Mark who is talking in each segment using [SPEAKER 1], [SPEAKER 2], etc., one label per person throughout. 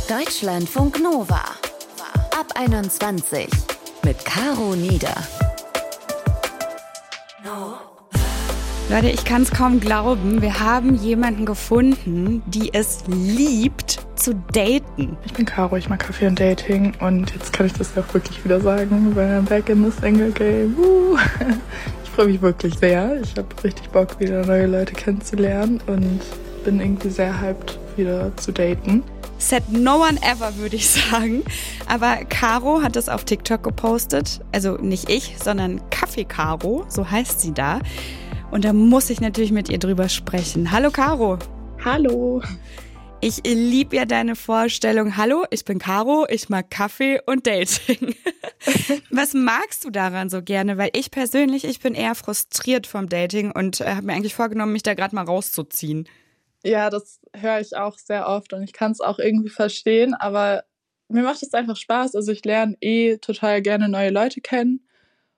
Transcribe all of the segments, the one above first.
[SPEAKER 1] Deutschlandfunk Nova. Ab 21 mit Caro Nieder.
[SPEAKER 2] Leute, ich kann es kaum glauben. Wir haben jemanden gefunden, die es liebt, zu daten.
[SPEAKER 3] Ich bin Caro, ich mag Kaffee und Dating und jetzt kann ich das ja auch wirklich wieder sagen, weil I'm back in the single game. Ich freue mich wirklich sehr. Ich habe richtig Bock, wieder neue Leute kennenzulernen und bin irgendwie sehr hyped, wieder zu daten.
[SPEAKER 2] Said no one ever, würde ich sagen. Aber Caro hat es auf TikTok gepostet. Also nicht ich, sondern Kaffee Caro, so heißt sie da. Und da muss ich natürlich mit ihr drüber sprechen. Hallo Caro.
[SPEAKER 3] Hallo.
[SPEAKER 2] Ich liebe ja deine Vorstellung. Hallo, ich bin Caro, ich mag Kaffee und Dating. Was magst du daran so gerne? Weil ich persönlich, ich bin eher frustriert vom Dating und habe mir eigentlich vorgenommen, mich da gerade mal rauszuziehen.
[SPEAKER 3] Ja, das höre ich auch sehr oft und ich kann es auch irgendwie verstehen, aber mir macht es einfach Spaß. Also ich lerne total gerne neue Leute kennen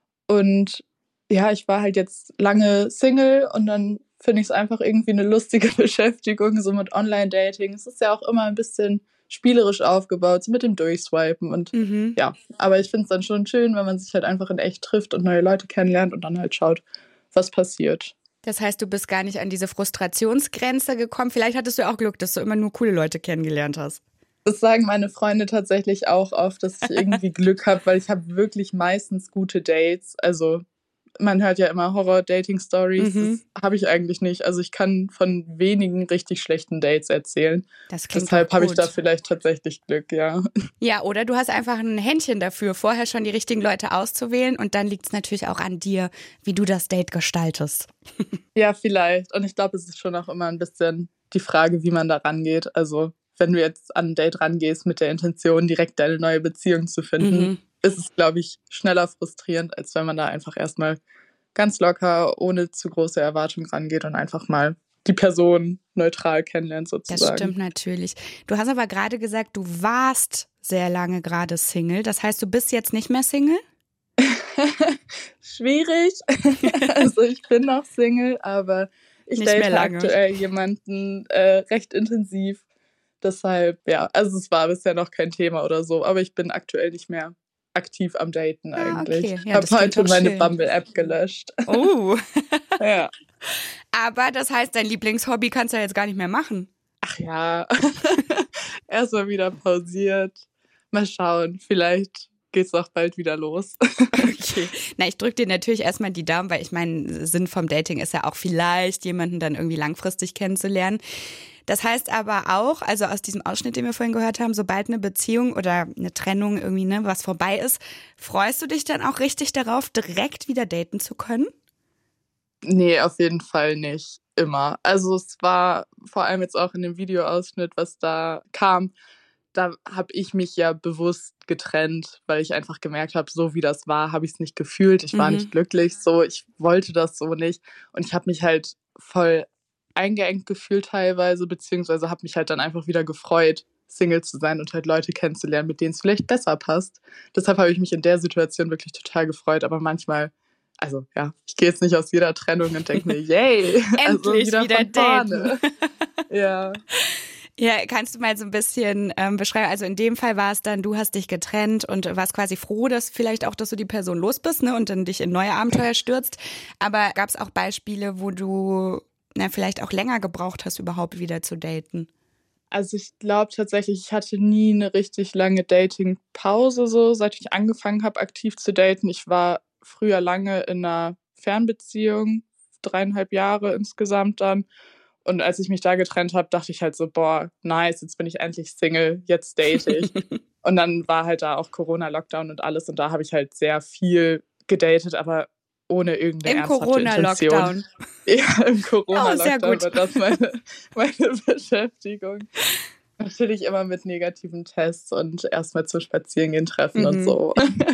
[SPEAKER 3] und ja, ich war halt jetzt lange Single und dann finde ich es einfach irgendwie eine lustige Beschäftigung, so mit Online-Dating. Es ist ja auch immer ein bisschen spielerisch aufgebaut, so mit dem Durchswipen und ja, aber ich finde es dann schon schön, wenn man sich halt einfach in echt trifft und neue Leute kennenlernt und dann halt schaut, was passiert.
[SPEAKER 2] Das heißt, du bist gar nicht an diese Frustrationsgrenze gekommen. Vielleicht hattest du auch Glück, dass du immer nur coole Leute kennengelernt hast.
[SPEAKER 3] Das sagen meine Freunde tatsächlich auch oft, dass ich irgendwie Glück habe, weil ich habe wirklich meistens gute Dates. Also man hört ja immer Horror-Dating-Stories. Das habe ich eigentlich nicht. Also ich kann von wenigen richtig schlechten Dates erzählen.
[SPEAKER 2] Das klingt
[SPEAKER 3] Deshalb habe ich
[SPEAKER 2] gut.
[SPEAKER 3] da vielleicht tatsächlich Glück, ja.
[SPEAKER 2] Ja, oder du hast einfach ein Händchen dafür, vorher schon die richtigen Leute auszuwählen und dann liegt es natürlich auch an dir, wie du das Date gestaltest.
[SPEAKER 3] Ja, vielleicht. Und ich glaube, es ist schon auch immer ein bisschen die Frage, wie man da rangeht. Also wenn du jetzt an ein Date rangehst mit der Intention, direkt eine neue Beziehung zu finden, ist es, glaube ich, schneller frustrierend, als wenn man da einfach erstmal ganz locker, ohne zu große Erwartungen rangeht und einfach mal die Person neutral kennenlernt sozusagen.
[SPEAKER 2] Das stimmt natürlich. Du hast aber gerade gesagt, du warst sehr lange gerade Single. Das heißt, du bist jetzt nicht mehr Single?
[SPEAKER 3] Schwierig. Also ich bin noch Single, aber ich
[SPEAKER 2] Nicht mehr
[SPEAKER 3] date
[SPEAKER 2] lange.
[SPEAKER 3] aktuell jemanden recht intensiv. Deshalb, ja, also es war bisher noch kein Thema oder so, aber ich bin aktuell nicht mehr aktiv am Daten eigentlich.
[SPEAKER 2] Okay. Ja,
[SPEAKER 3] Habe
[SPEAKER 2] das klingt
[SPEAKER 3] heute
[SPEAKER 2] doch
[SPEAKER 3] meine
[SPEAKER 2] schön.
[SPEAKER 3] Bumble-App gelöscht.
[SPEAKER 2] Oh.
[SPEAKER 3] Ja.
[SPEAKER 2] Aber das heißt, dein Lieblingshobby kannst du ja jetzt gar nicht mehr machen.
[SPEAKER 3] Ach ja, erstmal wieder pausiert. Mal schauen, vielleicht geht's auch bald wieder los.
[SPEAKER 2] Okay. Na, ich drücke dir natürlich erstmal die Daumen, weil ich meine, Sinn vom Dating ist ja auch vielleicht, jemanden dann irgendwie langfristig kennenzulernen. Das heißt aber auch, also aus diesem Ausschnitt, den wir vorhin gehört haben, sobald eine Beziehung oder eine Trennung irgendwie, ne, was vorbei ist, freust du dich dann auch richtig darauf, direkt wieder daten zu können?
[SPEAKER 3] Nee, auf jeden Fall nicht immer. Also es war vor allem jetzt auch in dem Videoausschnitt, was da kam, da habe ich mich ja bewusst getrennt, weil ich einfach gemerkt habe, so wie das war, habe ich es nicht gefühlt. Ich war nicht glücklich, so ich wollte das so nicht. Und ich habe mich halt voll eingeengt gefühlt teilweise, beziehungsweise habe mich halt dann einfach wieder gefreut, Single zu sein und halt Leute kennenzulernen, mit denen es vielleicht besser passt. Deshalb habe ich mich in der Situation wirklich total gefreut. Aber manchmal, also ja, ich gehe jetzt nicht aus jeder Trennung und denke mir, yay, also
[SPEAKER 2] Endlich
[SPEAKER 3] wieder
[SPEAKER 2] wieder
[SPEAKER 3] von vorne. Ja.
[SPEAKER 2] Ja, kannst du mal so ein bisschen beschreiben, also in dem Fall war es dann, du hast dich getrennt und warst quasi froh, dass vielleicht auch, dass du die Person los bist, ne, und dann dich in neue Abenteuer stürzt. Aber gab es auch Beispiele, wo du vielleicht auch länger gebraucht hast, überhaupt wieder zu daten?
[SPEAKER 3] Also ich glaube tatsächlich, ich hatte nie eine richtig lange Dating-Pause so, seit ich angefangen habe, aktiv zu daten. Ich war früher lange in einer Fernbeziehung, 3,5 Jahre insgesamt dann. Und als ich mich da getrennt habe, dachte ich halt so, boah, nice, jetzt bin ich endlich Single, jetzt date ich. Und dann war halt da auch Corona-Lockdown und alles. Und da habe ich halt sehr viel gedatet, aber ohne irgendeine ernsthafte Intention.
[SPEAKER 2] Corona-Lockdown.
[SPEAKER 3] Ja, im
[SPEAKER 2] Oh, sehr
[SPEAKER 3] Corona-Lockdown
[SPEAKER 2] gut.
[SPEAKER 3] war das meine Beschäftigung. Natürlich immer mit negativen Tests und erstmal zu Spazierengehen treffen und so.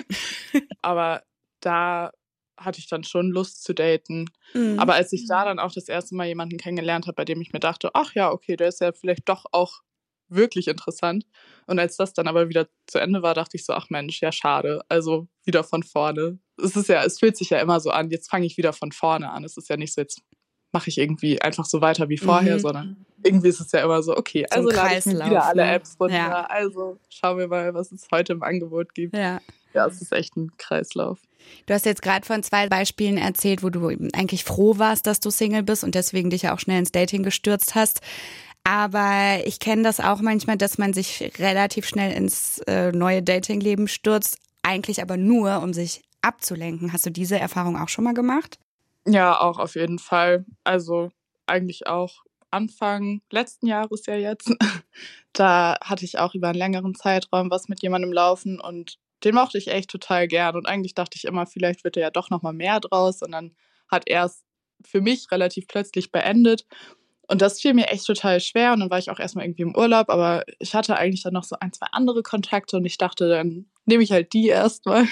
[SPEAKER 3] Aber da hatte ich dann schon Lust zu daten. Aber als ich da dann auch das erste Mal jemanden kennengelernt habe, bei dem ich mir dachte, ach ja, okay, der ist ja vielleicht doch auch wirklich interessant. Und als das dann aber wieder zu Ende war, dachte ich so, ach Mensch, ja schade. Also wieder von vorne. Es fühlt sich ja immer so an, jetzt fange ich wieder von vorne an. Es ist ja nicht so, jetzt mache ich irgendwie einfach so weiter wie vorher, sondern irgendwie ist es ja immer so, okay, also lade ich mir wieder alle Apps runter, also schauen wir mal, was es heute im Angebot gibt. Ja, es ist echt ein Kreislauf.
[SPEAKER 2] Du hast jetzt gerade von 2 Beispielen erzählt, wo du eigentlich froh warst, dass du Single bist und deswegen dich ja auch schnell ins Dating gestürzt hast. Aber ich kenne das auch manchmal, dass man sich relativ schnell ins neue Datingleben stürzt, eigentlich aber nur, um sich abzulenken. Hast du diese Erfahrung auch schon mal gemacht?
[SPEAKER 3] Ja, auch auf jeden Fall. Also eigentlich auch Anfang letzten Jahres ja jetzt. Da hatte ich auch über einen längeren Zeitraum was mit jemandem laufen und den mochte ich echt total gern. Und eigentlich dachte ich immer, vielleicht wird ja doch noch mal mehr draus. Und dann hat er es für mich relativ plötzlich beendet. Und das fiel mir echt total schwer. Und dann war ich auch erstmal irgendwie im Urlaub. Aber ich hatte eigentlich dann noch so 1, 2 andere Kontakte. Und ich dachte, dann nehme ich halt die erstmal.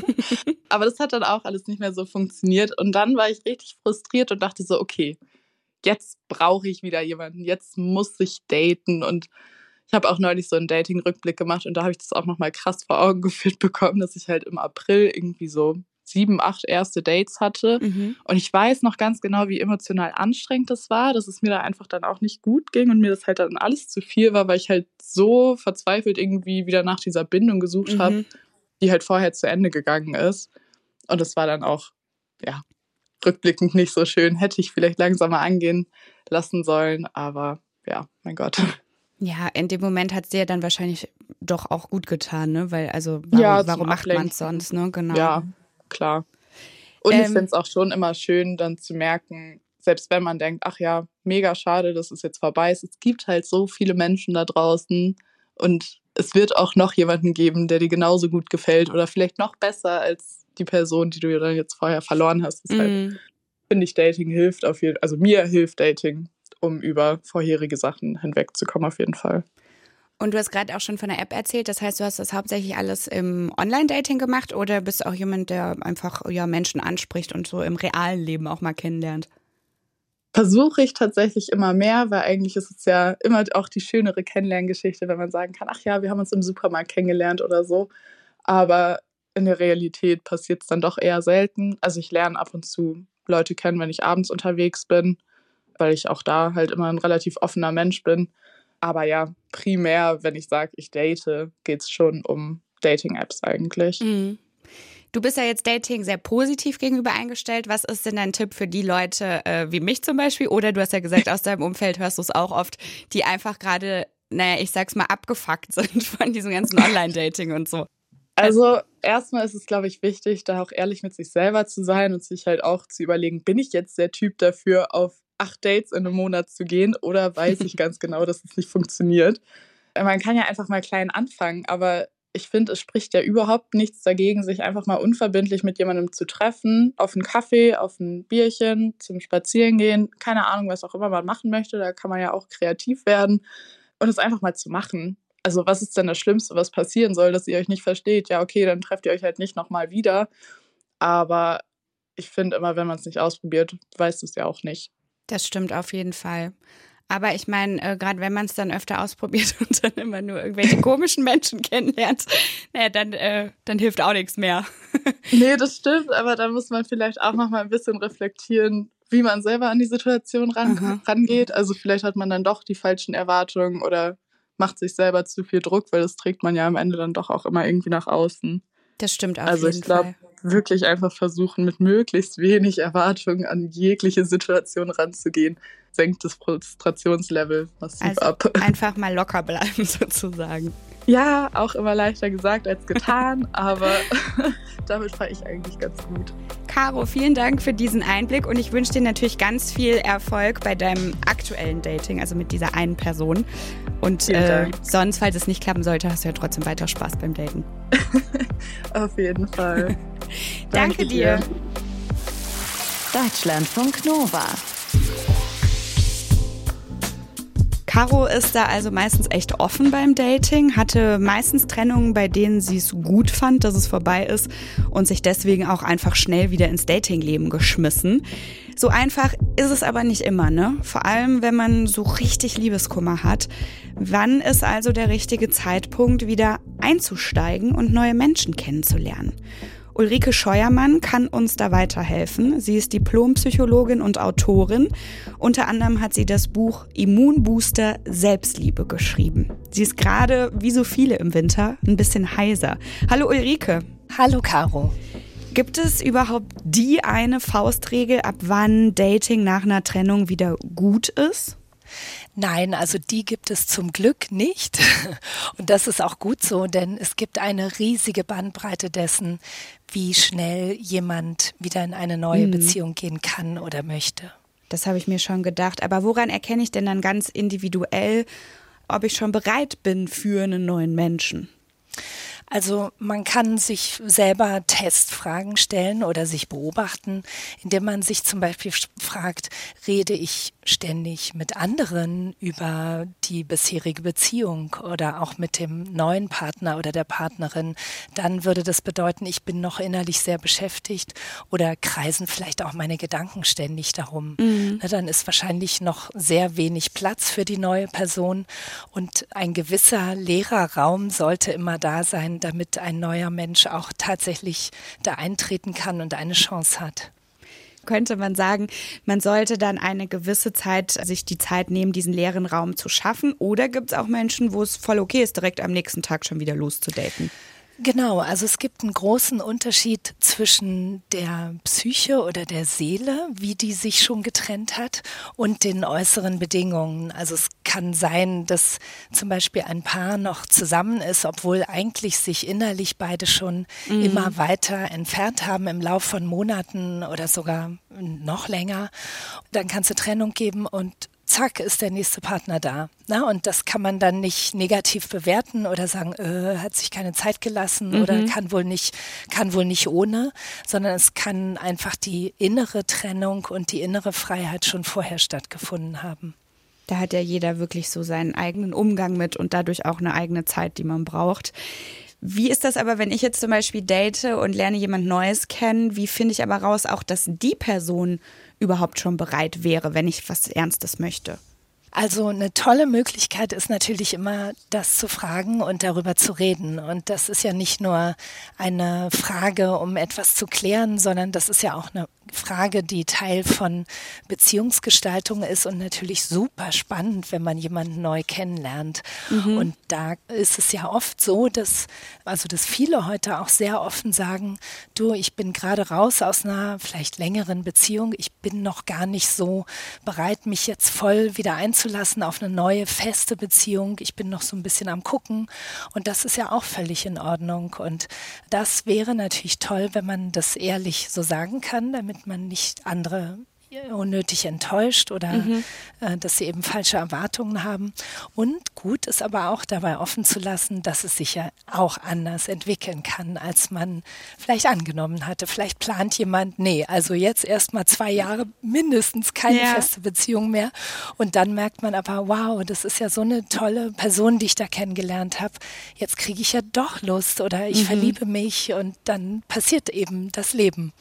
[SPEAKER 3] Aber das hat dann auch alles nicht mehr so funktioniert. Und dann war ich richtig frustriert und dachte so, okay, jetzt brauche ich wieder jemanden. Jetzt muss ich daten. Und ich habe auch neulich so einen Dating-Rückblick gemacht. Und da habe ich das auch nochmal krass vor Augen geführt bekommen, dass ich halt im April irgendwie so 7, 8 erste Dates hatte. Und ich weiß noch ganz genau, wie emotional anstrengend das war, dass es mir da einfach dann auch nicht gut ging und mir das halt dann alles zu viel war, weil ich halt so verzweifelt irgendwie wieder nach dieser Bindung gesucht habe, die halt vorher zu Ende gegangen ist. Und das war dann auch, ja, rückblickend nicht so schön. Hätte ich vielleicht langsamer angehen lassen sollen, aber ja, mein Gott.
[SPEAKER 2] Ja, in dem Moment hat es dir dann wahrscheinlich doch auch gut getan, ne? Weil, also, warum macht man es sonst, ne? Genau.
[SPEAKER 3] Ja, klar. Und ich finde es auch schon immer schön, dann zu merken, selbst wenn man denkt, ach ja, mega schade, dass es jetzt vorbei ist. Es gibt halt so viele Menschen da draußen und es wird auch noch jemanden geben, der dir genauso gut gefällt oder vielleicht noch besser als die Person, die du dann jetzt vorher verloren hast. Deshalb finde ich, Dating hilft auf jeden Fall, also mir hilft Dating, um über vorherige Sachen hinwegzukommen auf jeden Fall.
[SPEAKER 2] Und du hast gerade auch schon von der App erzählt, das heißt, du hast das hauptsächlich alles im Online-Dating gemacht oder bist du auch jemand, der einfach Menschen anspricht und so im realen Leben auch mal kennenlernt?
[SPEAKER 3] Versuche ich tatsächlich immer mehr, weil eigentlich ist es ja immer auch die schönere Kennenlerngeschichte, wenn man sagen kann, ach ja, wir haben uns im Supermarkt kennengelernt oder so. Aber in der Realität passiert es dann doch eher selten. Also ich lerne ab und zu Leute kennen, wenn ich abends unterwegs bin, weil ich auch da halt immer ein relativ offener Mensch bin. Aber ja, primär, wenn ich sage, ich date, geht es schon um Dating-Apps eigentlich.
[SPEAKER 2] Du bist ja jetzt Dating sehr positiv gegenüber eingestellt. Was ist denn dein Tipp für die Leute wie mich zum Beispiel? Oder du hast ja gesagt, aus deinem Umfeld hörst du es auch oft, die einfach gerade, ich sag's mal, abgefuckt sind von diesem ganzen Online-Dating und so.
[SPEAKER 3] Also erstmal ist es, glaube ich, wichtig, da auch ehrlich mit sich selber zu sein und sich halt auch zu überlegen, bin ich jetzt der Typ dafür, auf 8 Dates in einem Monat zu gehen oder weiß ich ganz genau, dass es nicht funktioniert. Man kann ja einfach mal klein anfangen, aber ich finde, es spricht ja überhaupt nichts dagegen, sich einfach mal unverbindlich mit jemandem zu treffen, auf einen Kaffee, auf ein Bierchen, zum Spazierengehen, keine Ahnung, was auch immer man machen möchte, da kann man ja auch kreativ werden und es einfach mal zu machen. Also was ist denn das Schlimmste, was passieren soll, dass ihr euch nicht versteht? Ja, okay, dann trefft ihr euch halt nicht nochmal wieder, aber ich finde immer, wenn man es nicht ausprobiert, weiß es ja auch nicht.
[SPEAKER 2] Das stimmt auf jeden Fall. Aber ich meine, gerade wenn man es dann öfter ausprobiert und dann immer nur irgendwelche komischen Menschen kennenlernt, dann hilft auch nichts mehr.
[SPEAKER 3] Nee, das stimmt, aber da muss man vielleicht auch noch mal ein bisschen reflektieren, wie man selber an die Situation rangeht. Also vielleicht hat man dann doch die falschen Erwartungen oder macht sich selber zu viel Druck, weil das trägt man ja am Ende dann doch auch immer irgendwie nach außen.
[SPEAKER 2] Das stimmt auf jeden Fall.
[SPEAKER 3] Also ich glaube, wirklich einfach versuchen, mit möglichst wenig Erwartungen an jegliche Situation ranzugehen, senkt das Frustrationslevel massiv ab.
[SPEAKER 2] Einfach mal locker bleiben sozusagen.
[SPEAKER 3] Ja, auch immer leichter gesagt als getan, aber damit fahre ich eigentlich ganz gut.
[SPEAKER 2] Caro, vielen Dank für diesen Einblick und ich wünsche dir natürlich ganz viel Erfolg bei deinem aktuellen Dating, also mit dieser einen Person. Und sonst, falls es nicht klappen sollte, hast du ja trotzdem weiter Spaß beim Daten.
[SPEAKER 3] Auf jeden Fall.
[SPEAKER 2] Danke dir.
[SPEAKER 1] Deutschlandfunk Nova.
[SPEAKER 2] Caro ist da also meistens echt offen beim Dating, hatte meistens Trennungen, bei denen sie es gut fand, dass es vorbei ist und sich deswegen auch einfach schnell wieder ins Datingleben geschmissen. So einfach ist es aber nicht immer, ne? Vor allem, wenn man so richtig Liebeskummer hat. Wann ist also der richtige Zeitpunkt, wieder einzusteigen und neue Menschen kennenzulernen? Ulrike Scheuermann kann uns da weiterhelfen. Sie ist Diplompsychologin und Autorin. Unter anderem hat sie das Buch Immunbooster Selbstliebe geschrieben. Sie ist gerade, wie so viele im Winter, ein bisschen heiser. Hallo Ulrike.
[SPEAKER 4] Hallo Caro.
[SPEAKER 2] Gibt es überhaupt die eine Faustregel, ab wann Dating nach einer Trennung wieder gut ist?
[SPEAKER 4] Nein, also die gibt es zum Glück nicht. Und das ist auch gut so, denn es gibt eine riesige Bandbreite dessen, wie schnell jemand wieder in eine neue Beziehung gehen kann oder möchte.
[SPEAKER 2] Das habe ich mir schon gedacht. Aber woran erkenne ich denn dann ganz individuell, ob ich schon bereit bin für einen neuen Menschen?
[SPEAKER 4] Also man kann sich selber Testfragen stellen oder sich beobachten, indem man sich zum Beispiel fragt, rede ich ständig mit anderen über die bisherige Beziehung oder auch mit dem neuen Partner oder der Partnerin, dann würde das bedeuten, ich bin noch innerlich sehr beschäftigt oder kreisen vielleicht auch meine Gedanken ständig darum. Na, dann ist wahrscheinlich noch sehr wenig Platz für die neue Person und ein gewisser leerer Raum sollte immer da sein, damit ein neuer Mensch auch tatsächlich da eintreten kann und eine Chance hat.
[SPEAKER 2] Könnte man sagen, man sollte dann eine gewisse Zeit sich die Zeit nehmen, diesen leeren Raum zu schaffen? Oder gibt es auch Menschen, wo es voll okay ist, direkt am nächsten Tag schon wieder loszudaten?
[SPEAKER 4] Genau, also es gibt einen großen Unterschied zwischen der Psyche oder der Seele, wie die sich schon getrennt hat, und den äußeren Bedingungen. Also es kann sein, dass zum Beispiel ein Paar noch zusammen ist, obwohl eigentlich sich innerlich beide schon immer weiter entfernt haben im Laufe von Monaten oder sogar noch länger. Dann kann es eine Trennung geben und zack, ist der nächste Partner da. Na, und das kann man dann nicht negativ bewerten oder sagen, hat sich keine Zeit gelassen oder kann wohl nicht ohne, sondern es kann einfach die innere Trennung und die innere Freiheit schon vorher stattgefunden haben.
[SPEAKER 2] Da hat ja jeder wirklich so seinen eigenen Umgang mit und dadurch auch eine eigene Zeit, die man braucht. Wie ist das aber, wenn ich jetzt zum Beispiel date und lerne jemand Neues kennen? Wie finde ich aber raus, auch dass die Person überhaupt schon bereit wäre, wenn ich was Ernstes möchte?
[SPEAKER 4] Also eine tolle Möglichkeit ist natürlich immer, das zu fragen und darüber zu reden. Und das ist ja nicht nur eine Frage, um etwas zu klären, sondern das ist ja auch eine Frage, die Teil von Beziehungsgestaltung ist und natürlich super spannend, wenn man jemanden neu kennenlernt. Und da ist es ja oft so, dass viele heute auch sehr offen sagen, du, ich bin gerade raus aus einer vielleicht längeren Beziehung, ich bin noch gar nicht so bereit, mich jetzt voll wieder einzulassen auf eine neue, feste Beziehung. Ich bin noch so ein bisschen am Gucken und das ist ja auch völlig in Ordnung. Und das wäre natürlich toll, wenn man das ehrlich so sagen kann, damit man nicht andere unnötig enttäuscht oder dass sie eben falsche Erwartungen haben. Und gut ist aber auch dabei offen zu lassen, dass es sich ja auch anders entwickeln kann, als man vielleicht angenommen hatte. Vielleicht plant jemand, also jetzt erst mal 2 Jahre mindestens keine feste Beziehung mehr. Und dann merkt man aber, wow, das ist ja so eine tolle Person, die ich da kennengelernt habe. Jetzt kriege ich ja doch Lust oder ich verliebe mich und dann passiert eben das Leben.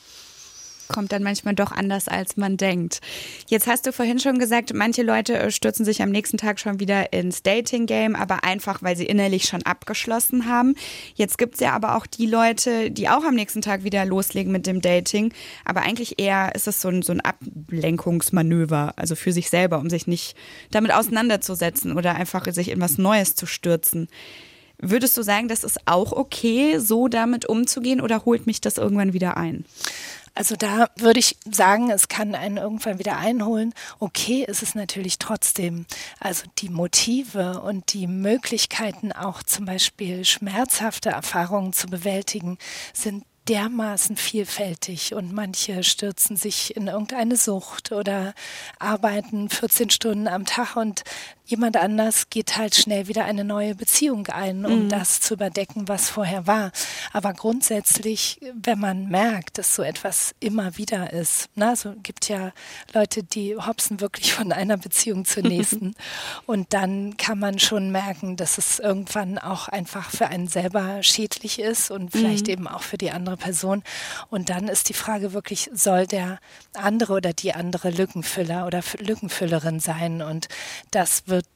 [SPEAKER 2] Kommt dann manchmal doch anders, als man denkt. Jetzt hast du vorhin schon gesagt, manche Leute stürzen sich am nächsten Tag schon wieder ins Dating-Game, aber einfach, weil sie innerlich schon abgeschlossen haben. Jetzt gibt es ja aber auch die Leute, die auch am nächsten Tag wieder loslegen mit dem Dating, aber eigentlich eher ist es so ein Ablenkungsmanöver, also für sich selber, um sich nicht damit auseinanderzusetzen oder einfach sich in was Neues zu stürzen. Würdest du sagen, das ist auch okay, so damit umzugehen, oder holt mich das irgendwann wieder ein?
[SPEAKER 4] Also da würde ich sagen, es kann einen irgendwann wieder einholen. Okay, ist es natürlich trotzdem. Also die Motive und die Möglichkeiten, auch zum Beispiel schmerzhafte Erfahrungen zu bewältigen, sind dermaßen vielfältig und manche stürzen sich in irgendeine Sucht oder arbeiten 14 Stunden am Tag und jemand anders geht halt schnell wieder eine neue Beziehung ein, um das zu überdecken, was vorher war. Aber grundsätzlich, wenn man merkt, dass so etwas immer wieder ist, so gibt ja Leute, die hopsen wirklich von einer Beziehung zur nächsten und dann kann man schon merken, dass es irgendwann auch einfach für einen selber schädlich ist und vielleicht eben auch für die andere Person. Und dann ist die Frage wirklich, soll der andere oder die andere Lückenfüller oder Lückenfüllerin sein? Und das wird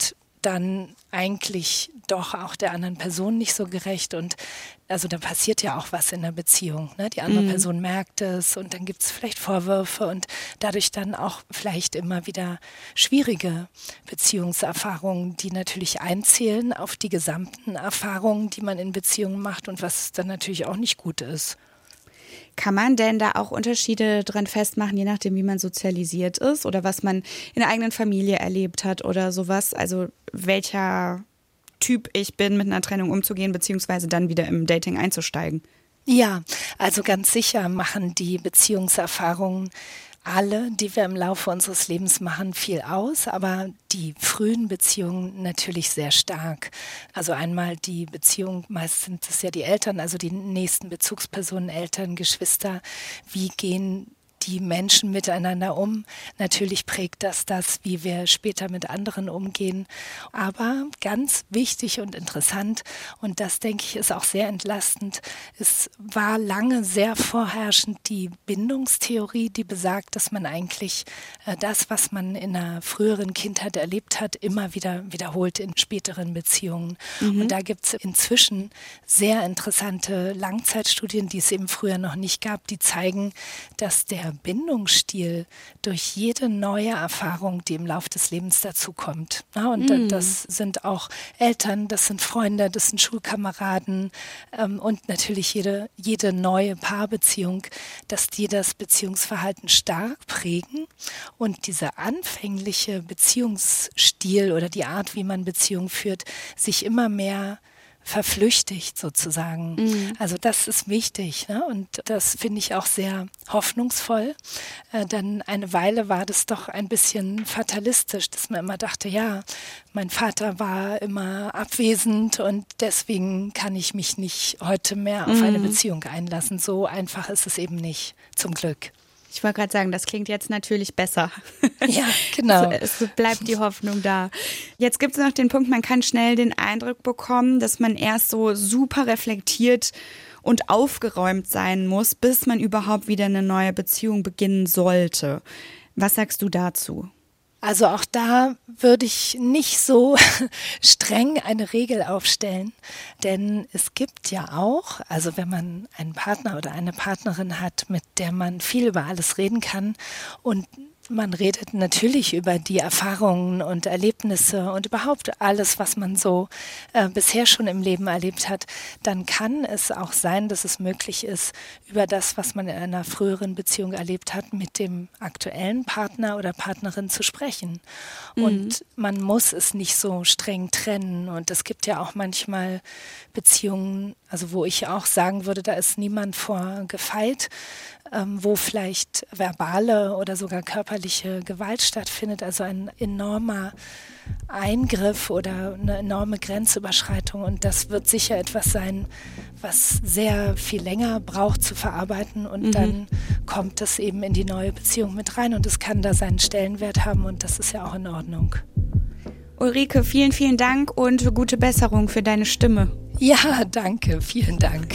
[SPEAKER 4] dann eigentlich doch auch der anderen Person nicht so gerecht. Und also da passiert ja auch was in der Beziehung. Ne? Die andere Person merkt es und dann gibt es vielleicht Vorwürfe und dadurch dann auch vielleicht immer wieder schwierige Beziehungserfahrungen, die natürlich einzählen auf die gesamten Erfahrungen, die man in Beziehungen macht und was dann natürlich auch nicht gut ist.
[SPEAKER 2] Kann man denn da auch Unterschiede dran festmachen, je nachdem, wie man sozialisiert ist oder was man in der eigenen Familie erlebt hat oder sowas? Also welcher Typ ich bin, mit einer Trennung umzugehen, beziehungsweise dann wieder im Dating einzusteigen?
[SPEAKER 4] Ja, also ganz sicher machen die Beziehungserfahrungen alle, die wir im Laufe unseres Lebens machen, viel aus, aber die frühen Beziehungen natürlich sehr stark. Also einmal die Beziehung, meist sind es ja die Eltern, also die nächsten Bezugspersonen, Eltern, Geschwister. Wie gehen die Menschen miteinander um? Natürlich prägt das, wie wir später mit anderen umgehen. Aber ganz wichtig und interessant, und das, denke ich, ist auch sehr entlastend, es war lange sehr vorherrschend die Bindungstheorie, die besagt, dass man eigentlich das, was man in einer früheren Kindheit erlebt hat, immer wieder wiederholt in späteren Beziehungen. Und da gibt es inzwischen sehr interessante Langzeitstudien, die es eben früher noch nicht gab, die zeigen, dass der Bindungsstil durch jede neue Erfahrung, die im Laufe des Lebens dazukommt. Ja, und das sind auch Eltern, das sind Freunde, das sind Schulkameraden und natürlich jede neue Paarbeziehung, dass die das Beziehungsverhalten stark prägen und dieser anfängliche Beziehungsstil oder die Art, wie man Beziehungen führt, sich immer mehr verflüchtigt sozusagen. Also das ist wichtig, ne? Und das finde ich auch sehr hoffnungsvoll. Dann eine Weile war das doch ein bisschen fatalistisch, dass man immer dachte, ja, mein Vater war immer abwesend und deswegen kann ich mich nicht heute mehr auf eine Beziehung einlassen. So einfach ist es eben nicht, zum Glück.
[SPEAKER 2] Ich wollte gerade sagen, das klingt jetzt natürlich besser.
[SPEAKER 4] Ja, genau.
[SPEAKER 2] Es bleibt die Hoffnung da. Jetzt gibt es noch den Punkt, man kann schnell den Eindruck bekommen, dass man erst so super reflektiert und aufgeräumt sein muss, bis man überhaupt wieder eine neue Beziehung beginnen sollte. Was sagst du dazu?
[SPEAKER 4] Also auch da würde ich nicht so streng eine Regel aufstellen, denn es gibt ja auch, also wenn man einen Partner oder eine Partnerin hat, mit der man viel über alles reden kann und man redet natürlich über die Erfahrungen und Erlebnisse und überhaupt alles, was man so bisher schon im Leben erlebt hat, dann kann es auch sein, dass es möglich ist, über das, was man in einer früheren Beziehung erlebt hat, mit dem aktuellen Partner oder Partnerin zu sprechen. Und man muss es nicht so streng trennen. Und es gibt ja auch manchmal Beziehungen, also wo ich auch sagen würde, da ist niemand vor gefeit, wo vielleicht verbale oder sogar körperliche Gewalt stattfindet, also ein enormer Eingriff oder eine enorme Grenzüberschreitung. Und das wird sicher etwas sein, was sehr viel länger braucht zu verarbeiten. Und dann kommt das eben in die neue Beziehung mit rein. Und es kann da seinen Stellenwert haben und das ist ja auch in Ordnung.
[SPEAKER 2] Ulrike, vielen, vielen Dank und gute Besserung für deine Stimme.
[SPEAKER 4] Ja, danke. Vielen Dank.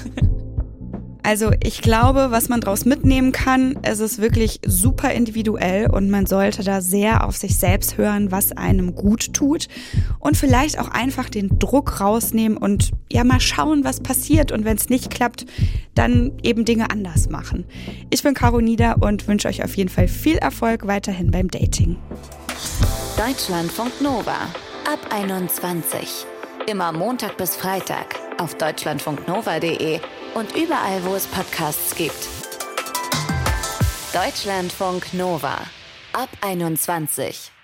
[SPEAKER 2] Also ich glaube, was man daraus mitnehmen kann, es ist wirklich super individuell und man sollte da sehr auf sich selbst hören, was einem gut tut und vielleicht auch einfach den Druck rausnehmen und ja mal schauen, was passiert und wenn es nicht klappt, dann eben Dinge anders machen. Ich bin Caro Nieder und wünsche euch auf jeden Fall viel Erfolg weiterhin beim Dating.
[SPEAKER 1] Deutschlandfunk Nova ab 21. Immer Montag bis Freitag auf deutschlandfunknova.de und überall, wo es Podcasts gibt. Deutschlandfunk Nova ab 21.